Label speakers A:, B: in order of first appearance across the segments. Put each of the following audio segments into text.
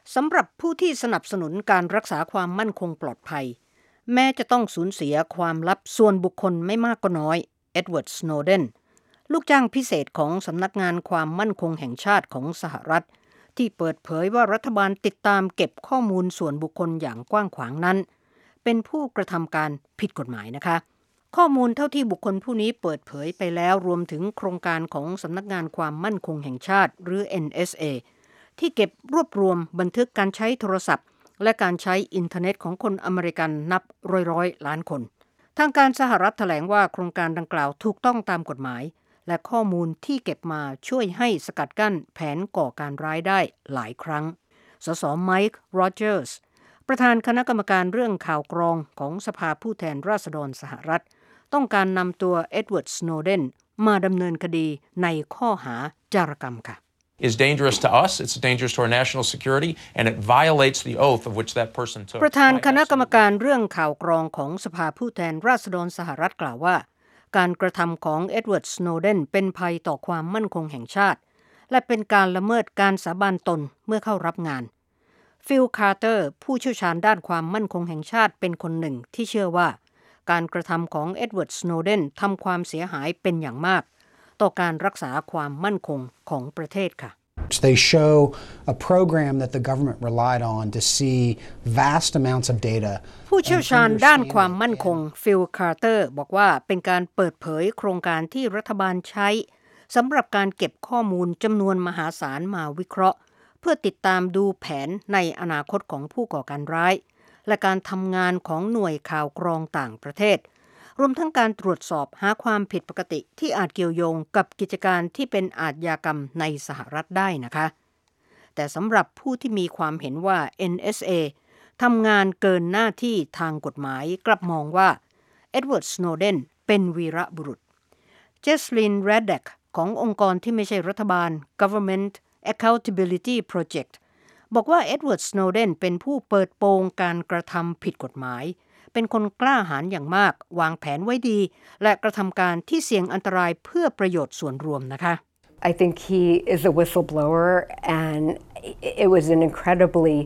A: สำหรับผู้ที่สนับสนุนการรักษาความมั่นคงปลอดภัยแม้จะต้องสูญเสียความลับส่วนบุคคลไม่มากก็น้อยเอ็ดเวิร์ด สโนเดนลูกจ้างพิเศษของสำนักงานความมั่นคงแห่งชาติของสหรัฐที่เปิดเผยว่ารัฐบาลติดตามเก็บข้อมูลส่วนบุคคลอย่างกว้างขวางนั้นเป็นผู้กระทำการผิดกฎหมายนะคะข้อมูลเท่าที่บุคคลผู้นี้เปิดเผยไปแล้วรวมถึงโครงการของสำนักงานความมั่นคงแห่งชาติหรือ NSA ที่เก็บรวบรวมบันทึกการใช้โทรศัพท์และการใช้อินเทอร์เน็ตของคนอเมริกันนับร้อยล้านคนทางการสหรัฐแถลงว่าโครงการดังกล่าวถูกต้องตามกฎหมายและข้อมูลที่เก็บมาช่วยให้สกัดกั้นแผนก่อการร้ายได้หลายครั้งสสไมค์โรเจอร์สประธานคณะกรรมการเรื่องข่าวกรองของสภาผู้แทนราษฎรสหรัฐต้องการนำตัวเอ็ดเวิร์ด สโนเดนมาดำเนินคดีในข้อหาจารกรรมค่ะ
B: is dangerous to us, it's dangerous to our national security, and it violates the oath of which that person took.
A: ประธานคณะกรรมการเรื่องข่าวกรองของสภาผู้แทนราษฎรสหรัฐกล่าวว่าการกระทำของเอ็ดเวิร์ด สโนเดนเป็นภัยต่อความมั่นคงแห่งชาติและเป็นการละเมิดการสาบานตนเมื่อเข้ารับงานฟิล คาร์เตอร์ผู้เชี่ยวชาญด้านความมั่นคงแห่งชาติเป็นคนหนึ่งที่เชื่อว่าการกระทำของเอ็ดเวิร์ด สโนเดนทำความเสียหายเป็นอย่างมากต่อการรักษาความมั่นคงของประเทศค่ะ
C: They show a program that the government relied on to see vast amounts of data.
A: ผู้เชี่ยวชาญด้านความมั่นคงฟิล คาร์เตอร์บอกว่าเป็นการเปิดเผยโครงการที่รัฐบาลใช้สำหรับการเก็บข้อมูลจำนวนมหาศาลมาวิเคราะห์เพื่อติดตามดูแผนในอนาคตของผู้ก่อการร้ายและการทำงานของหน่วยข่าวกรองต่างประเทศรวมทั้งการตรวจสอบหาความผิดปกติที่อาจเกี่ยวโยงกับกิจการที่เป็นอาชญากรรมในสหรัฐได้นะคะแต่สำหรับผู้ที่มีความเห็นว่า NSA ทำงานเกินหน้าที่ทางกฎหมายกลับมองว่าเอ็ดเวิร์ด สโนเดนเป็นวีรบุรุษเจสลิน แรดเดกขององค์กรที่ไม่ใช่รัฐบาล Government Accountability Project บอกว่าเอ็ดเวิร์ด สโนเดนเป็นผู้เปิดโปงการกระทำผิดกฎหมายเป็นคนกล้าหาญอย่างมากวางแผนไว้ดีและกระทำการที่เสี่ยงอันตรายเพื่อประโยชน์ส่วนรวมนะคะ
D: I think he is a whistleblower and it was an incredibly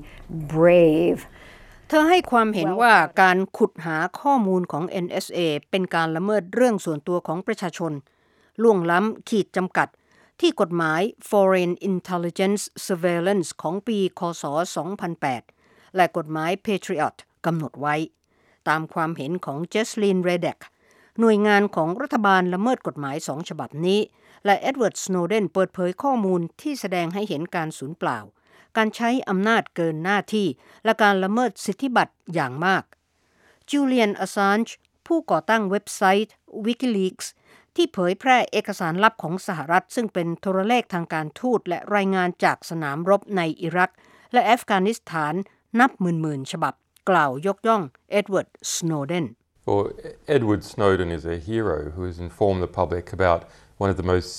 D: brave
A: เธอให้ความเห็นว่าการขุดหาข้อมูลของ NSA เป็นการละเมิดเรื่องส่วนตัวของประชาชนล่วงล้ำขีดจำกัดที่กฎหมาย Foreign Intelligence Surveillance ของปีค.ศ. 2008 และกฎหมาย Patriot กำหนดไว้ตามความเห็นของเจสลิน เรเดกหน่วยงานของรัฐบาลละเมิดกฎหมาย2ฉบับนี้และเอ็ดเวิร์ด สโนเดนเปิดเผยข้อมูลที่แสดงให้เห็นการสูญเปล่าการใช้อำนาจเกินหน้าที่และการละเมิดสิทธิบัตรอย่างมากจูเลียน อซานจ์ผู้ก่อตั้งเว็บไซต์ WikiLeaks ที่เผยแพร่เอกสารลับของสหรัฐซึ่งเป็นโทรเลขทางการทูตและรายงานจากสนามรบในอิรักและอัฟกานิสถานนับหมื่นฉบับกล่าวยกย่องเอ็ดเวิร์ด สโนเดน
E: Well, Edward Snowden is a hero who has informed the public about one of the most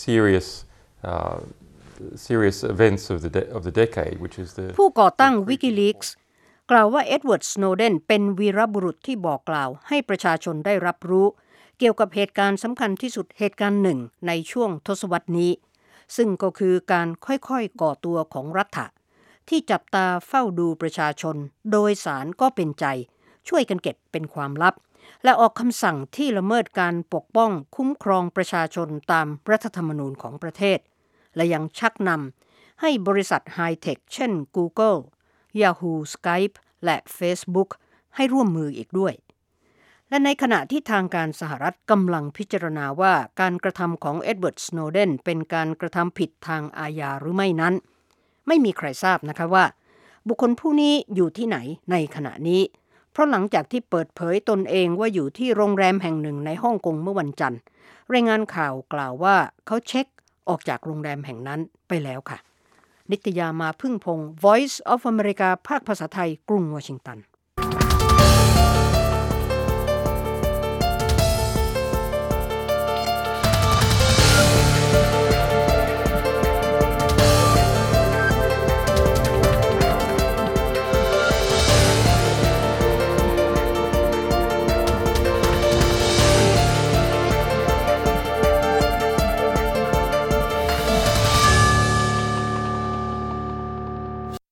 E: serious events of the decade, which is the
A: ผู้ก่อตั้ง WikiLeaks กล่าวว่าเอ็ดเวิร์ด สโนเดนเป็นวีรบุรุษที่บอกกล่าวให้ประชาชนได้รับรู้เกี่ยวกับเหตุการณ์สำคัญที่สุดเหตุการณ์หนึ่งในช่วงทศวรรษนี้ซึ่งก็คือการค่อยๆก่อตัวของรัฐะที่จับตาเฝ้าดูประชาชนโดยสารก็เป็นใจช่วยกันเก็บเป็นความลับและออกคำสั่งที่ละเมิดการปกป้องคุ้มครองประชาชนตามรัฐธรรมนูญของประเทศและยังชักนำให้บริษัทไฮเทคเช่น Google Yahoo Skype และ Facebook ให้ร่วมมืออีกด้วยและในขณะที่ทางการสหรัฐกำลังพิจารณาว่าการกระทำของเอ็ดเวิร์ด สโนเดนเป็นการกระทำผิดทางอาญาหรือไม่นั้นไม่มีใครทราบนะคะว่าบุคคลผู้นี้อยู่ที่ไหนในขณะนี้เพราะหลังจากที่เปิดเผยตนเองว่าอยู่ที่โรงแรมแห่งหนึ่งในฮ่องกงเมื่อวันจันทร์รายงานข่าวกล่าวว่าเขาเช็คออกจากโรงแรมแห่งนั้นไปแล้วค่ะนิตยามาพึ่งพงศ์ Voice of America ภาคภาษาไทยกรุงวอชิงตัน